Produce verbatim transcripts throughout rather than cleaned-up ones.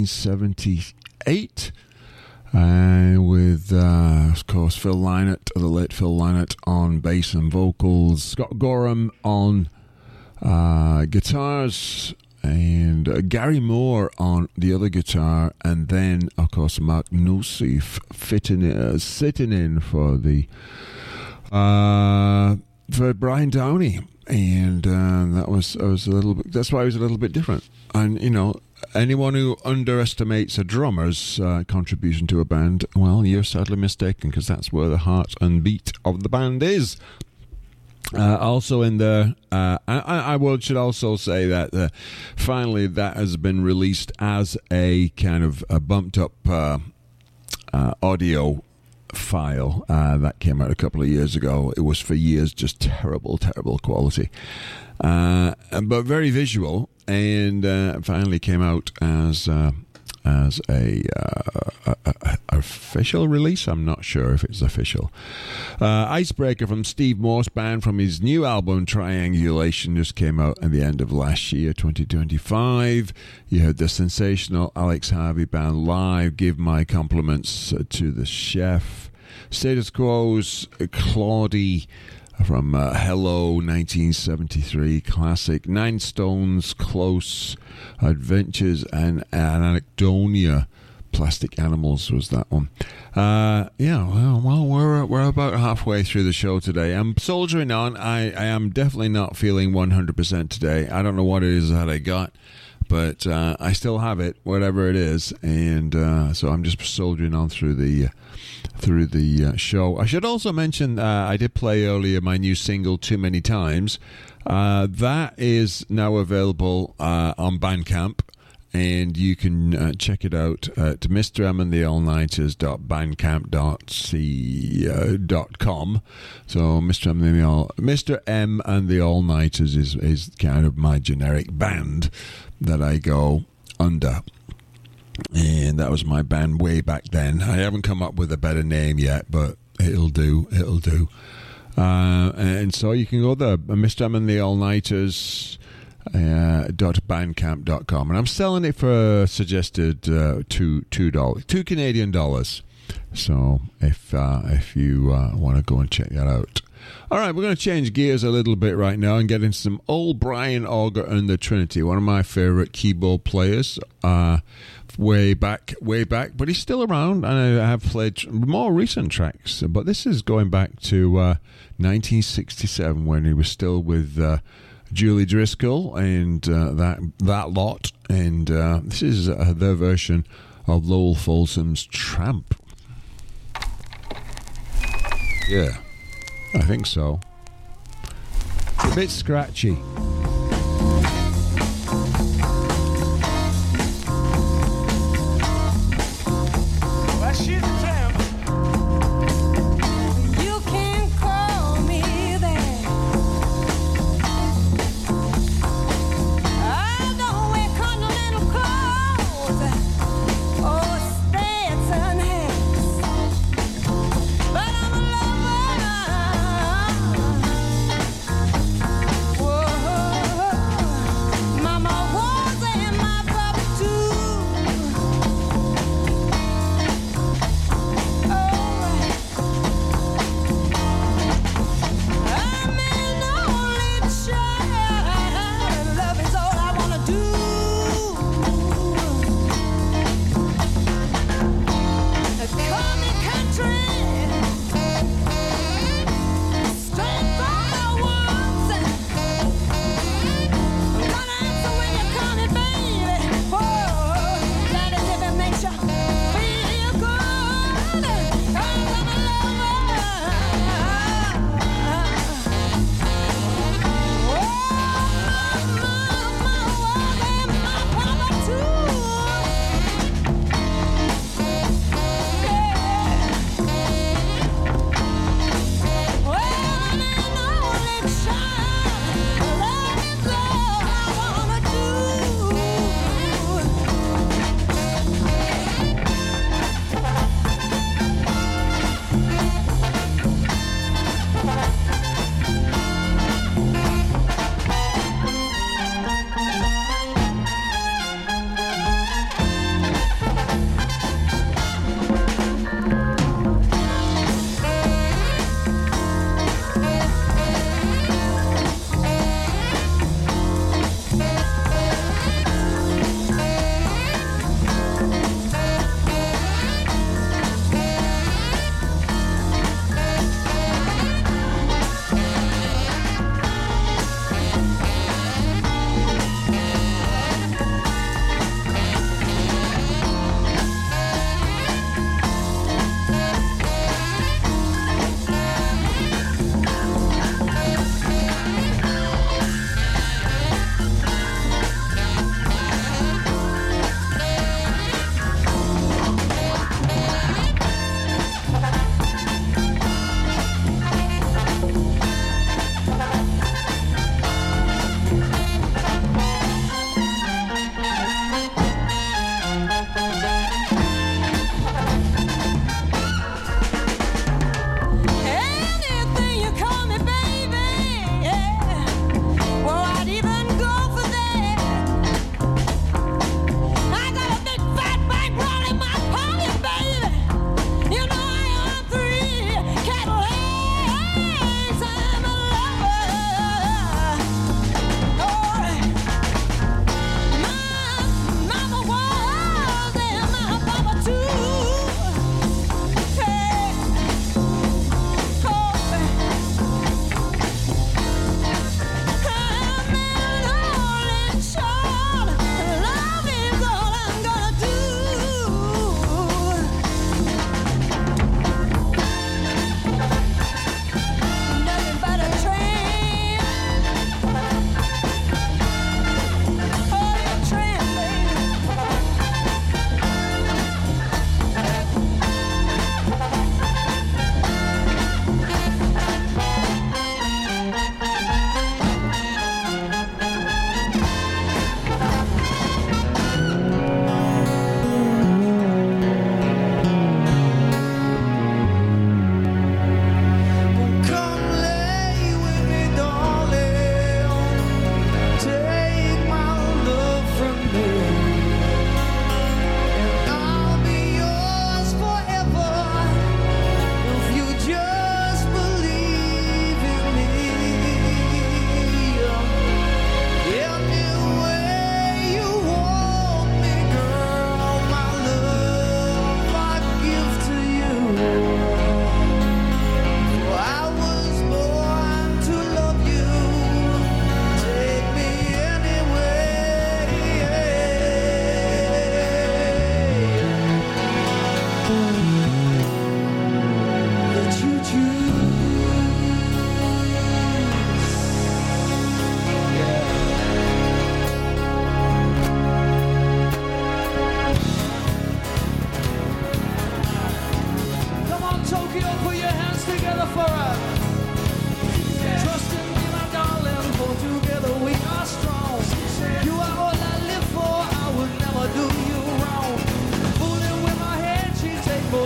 seventy-eight. Uh, with, uh, of course, Phil Lynott, the late Phil Lynott on bass and vocals, Scott Gorham on uh, guitars, and uh, Gary Moore on the other guitar, and then, of course, Mark Nosif fitting uh, sitting in for the uh, for Brian Downey, and uh, that was I was a little bit. That's why it was a little bit different, and you know. Anyone who underestimates a drummer's uh, contribution to a band, well, you're sadly mistaken, because that's where the heart and beat of the band is. Uh, also in there, uh, I, I would, should also say that uh, finally that has been released as a kind of a bumped up uh, uh, audio file uh, that came out a couple of years ago. It was for years just terrible, terrible quality, uh, but very visual. And uh, finally came out as uh, as a, uh, a, a, a official release. I'm not sure if it's official. Uh, Icebreaker from Steve Morse Band from his new album Triangulation just came out at the end of last year, twenty twenty-five. You heard the sensational Alex Harvey Band live. Give my compliments to the chef. Status Quo's Claudie from uh, Hello nineteen seventy-three classic, Nine Stones Close Adventures, and Anecdonia Plastic Animals was that one. Uh, yeah, well, well, we're we're about halfway through the show today. I'm soldiering on. I, I am definitely not feeling one hundred percent today. I don't know what it is that I got, but uh, I still have it, whatever it is, and uh, so I'm just soldiering on through the. Uh, through the uh, show. I should also mention uh, I did play earlier my new single Too Many Times. Uh, that is now available uh, on Bandcamp, and you can uh, check it out at Mister M and the All-Nighters dot bandcamp dot com. So Mister M and the All Mister M and the All-Nighters is is kind of my generic band that I go under. And that was my band way back then. I haven't come up with a better name yet, but it'll do. It'll do. Uh, and so you can go there, Mister M and the All-Nighters uh, dot bandcamp dot com. And I'm selling it for suggested uh, two two dollars, two Canadian dollars. So if uh, if you uh, want to go and check that out. All right, we're going to change gears a little bit right now and get into some old Brian Auger and the Trinity, one of my favorite keyboard players. Uh, way back, way back, but he's still around, and I have played more recent tracks, but this is going back to uh, nineteen sixty-seven when he was still with uh, Julie Driscoll and uh, that that lot, and uh, this is uh, their version of Lowell Folsom's Tramp. Yeah, I think so. A bit scratchy. Whoa.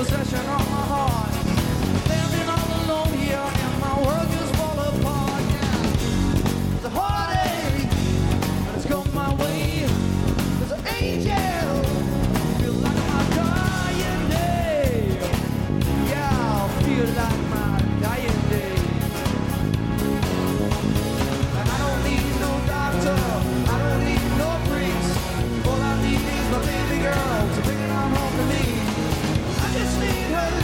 possession of my heart. Standing all alone here and my world just fall apart. Yeah. It's a heartache, and it's come my way. There's an angel, feel like my dying day. Yeah, I feel like my dying day. And I don't need no doctor, I don't need no priest. All I need is my baby girl to bring it on home to me. I just need her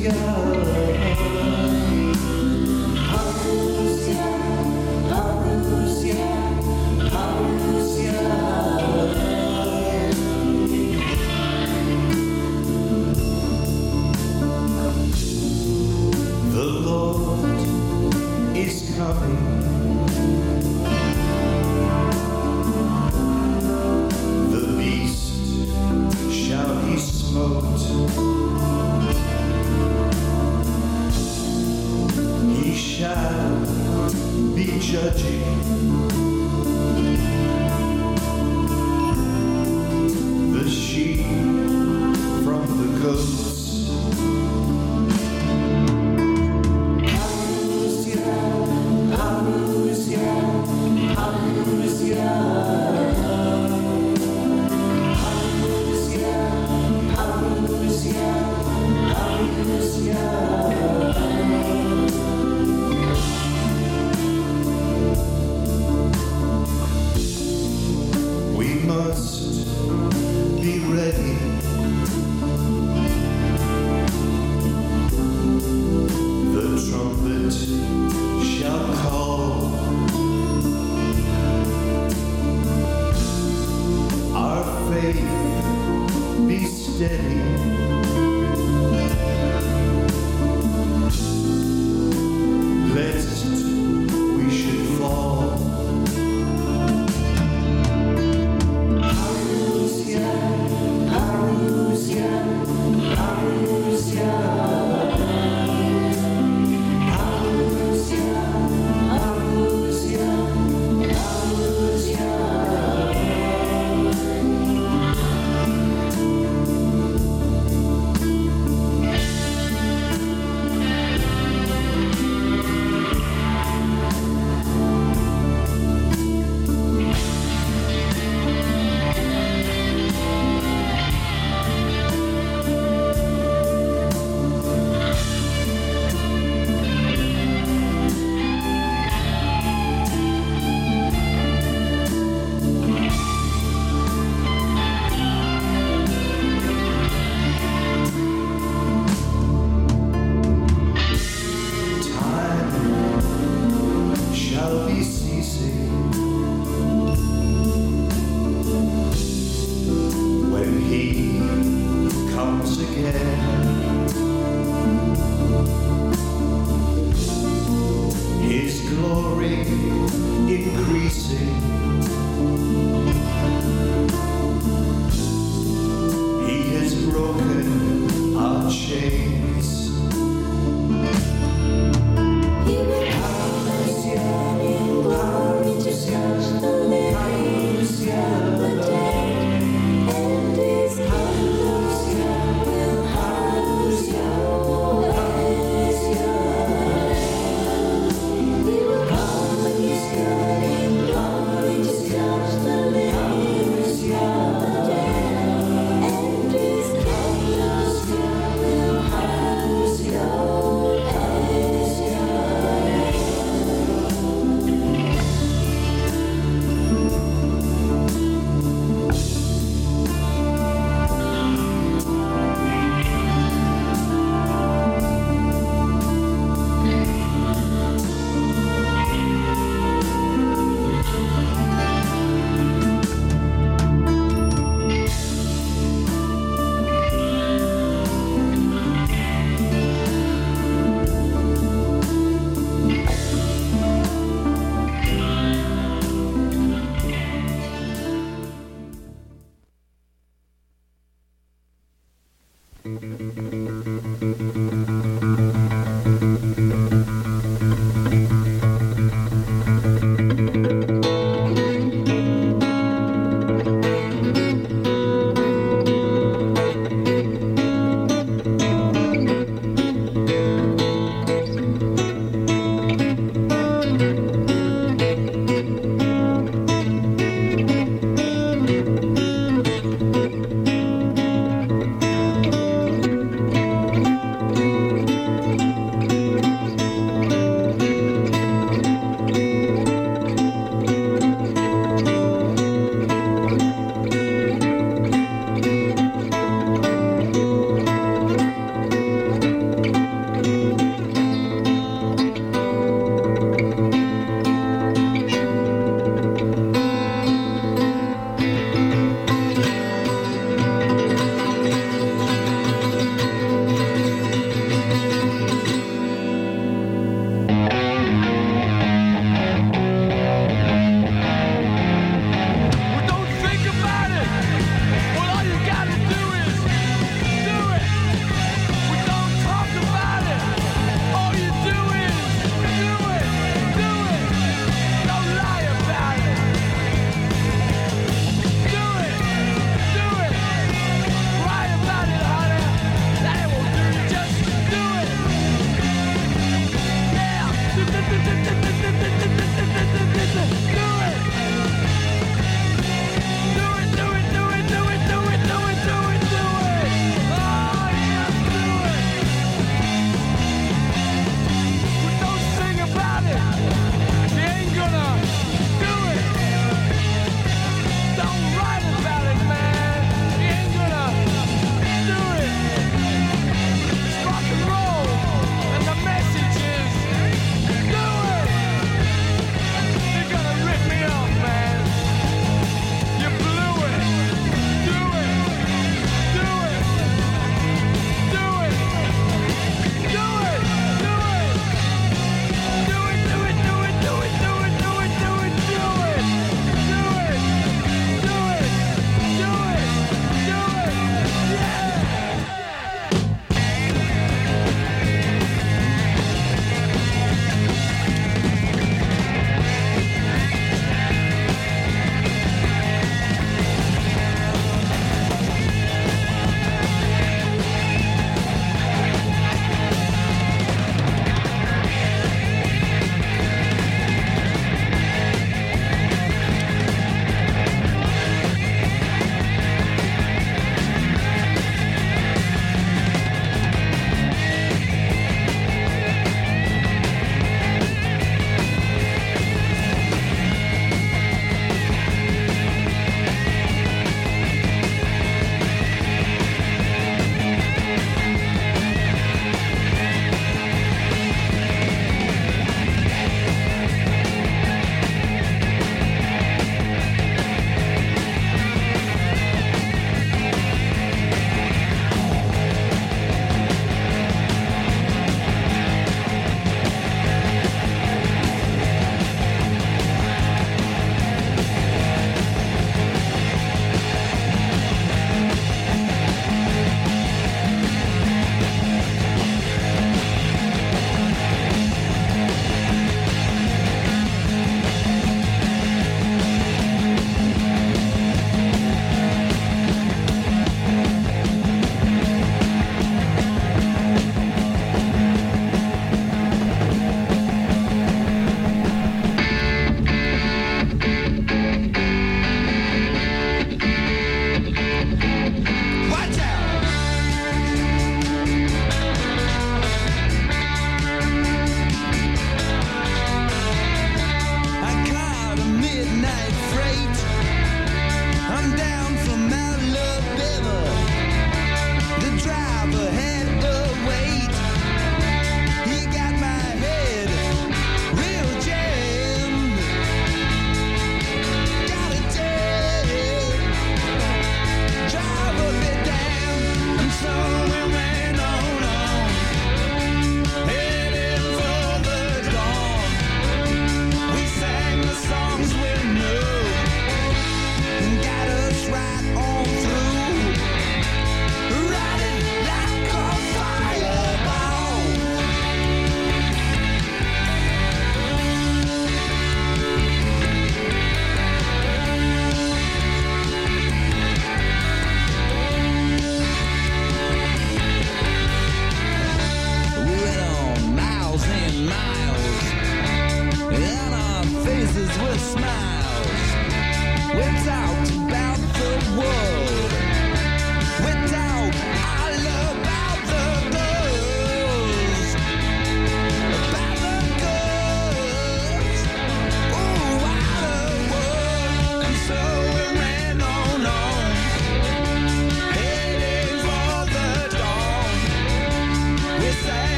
Hallelujah.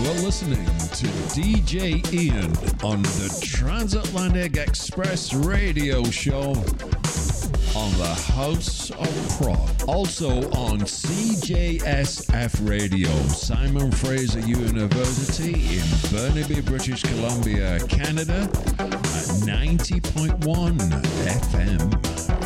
are listening to D J Ian on the Transatlantic Express radio show on the House of Prog. Also on C J S F Radio, Simon Fraser University in Burnaby, British Columbia, Canada at ninety point one F M.